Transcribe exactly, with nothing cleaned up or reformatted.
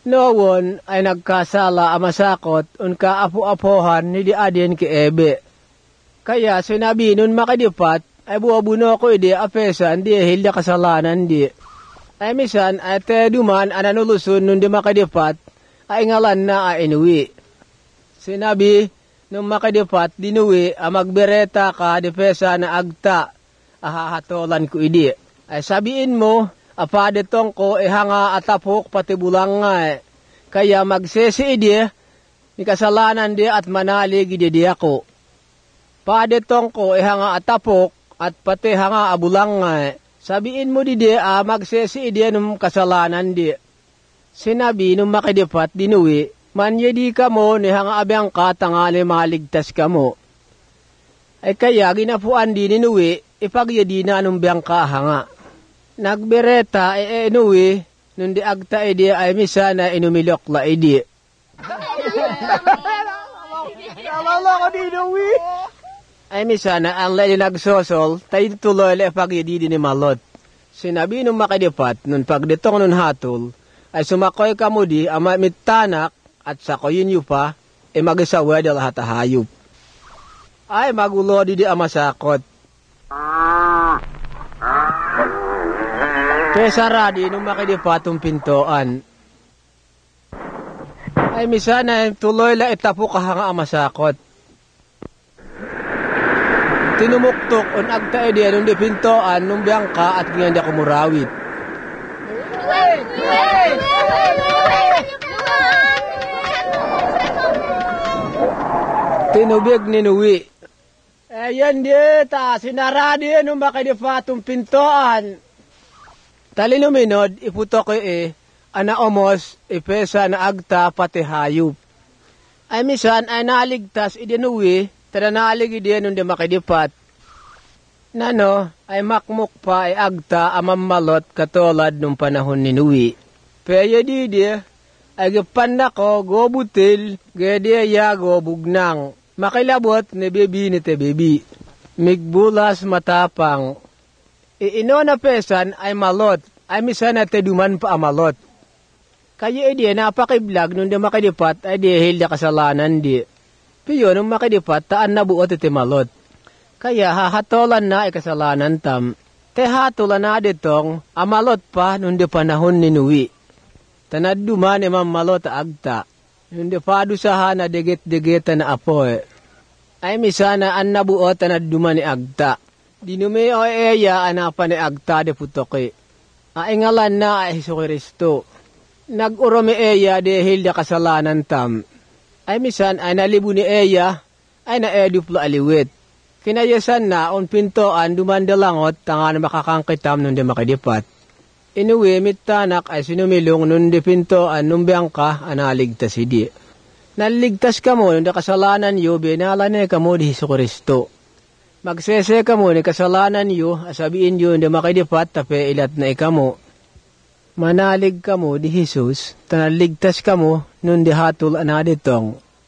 Noon ay nagkasala amasakot un kaapu-apohan ni di adin ki Ebe. Kaya sinabi nun makadipat ay buwabuno ko idi apesan di hilda kasalanan di. Ay misan ay te duman ananulusun nun di makadipat ay ngalan na ay inuwi. Sinabi nung makadipat dinuwi ang magbereta ka di pesa na agta ahahatolan ko idi. Ay sabiin mo apadetong ko ihanga atapok pati bulang nga eh. Kaya magsesi idi ni kasalanan di at manalig idi di ako. Padetong ko ihanga atapok at pati hanga abulang nga eh. Sabiin mo di di ah, magsesi idi nung kasalanan di. Sinabi nung makidipat dinuwi, manye di ka mo ni hanga abiyang ka tangali maligtas ka mo. Ay kaya ginapuan di ninuwi, ipagyadi na nung biyang ka hanga. Nagbereta ay inuwi, nung di agta idi ay misa na inumilok la idi. Ay misa na ang lali nagsosol, tayo tuloy la ipagyadi di ni malot. Sinabi nung makidipat, nung pagditong nung hatol, ay sumakoy ka mo di, ama mitanak, at sakoyin yu pa, e mag-isawa di lahat hayop. Ay magulo di di amasakot. Pesara di nung makidipatong pintoan. Ay misa na tuloy la itapo ka hanga amasakot. Tinumuktok on agta edi nung di pintoan nung biyang ka at ganyanda kumurawit. Tinubig ni Nuwi. Ayan di ta, sinara di nung makidipatong pintoan. Talinuminod, iputok e, ana omos, ipesa na agta pati hayop. Ay misan ay naligtas idinuwi, tada nalig idin nung di makidipat. Nano, ay makmuk pa ay agta amammalot katolad nung panahon ni Nuwi. Peya di di, ay gipanda ko gobutil, gaya ya gobugnang. Makilabot ni bebi ni te bebi. Migbulas matapang. Iino na pesan ay malot, ay misa na te duman pa amalot. Kaya edi napakiblag nung di makidipat ay di hilda kasalanan di. Piyo nung makidipat taan nabuot iti malot. Kaya hahatolan na ay kasalanan tam. Te hatolan na ditong amalot pa nung di panahon ni Nuwi. Tanad duman imam malot agta. Nung di padusahan na digit-digita na apoy. Ay misa na an nabuot tanad duman ni agta. Dinume o eya anapan ni agta de putoke. Aingalan na ay Hesus Kristo. Nag-urome eya de hilda kasalanan tam. Ay misan ay nalibu ni eya ay naeduplo aliwit. Kinayasan na on pintoan dumandalangot tanga na makakangkitam nung di makidipat. Inuwi mitanak ay sinumilong nung di pintoan nung biyangka analigtas hindi. Naligtas ka mo nung di kasalanan yu binalanay ka mo di Hesus Kristo. Magsese ka mo ni kasalanan yu, asabiin yu hindi makidipat tape ilat na ikamo. Manalig ka mo di Jesus, tanaligtas ka mo nun di hatul anaditong.